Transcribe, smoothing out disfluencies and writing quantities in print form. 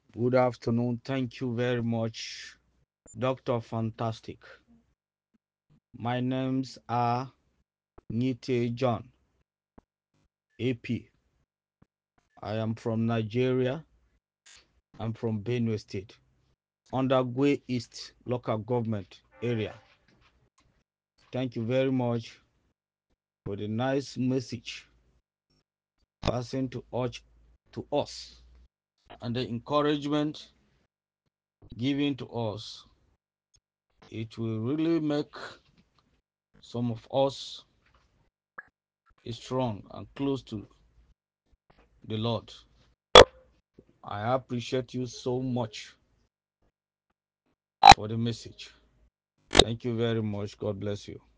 Good afternoon. Thank you very much, Dr. Fantastic. My names are Nite John, AP. I am from Nigeria. I'm from Benue State, Undergwe East local government area. Thank you very much for the nice message passing to us and the encouragement given to us. It will really make some of us strong and close to the Lord. I appreciate you so much for the message. Thank you very much. God bless you.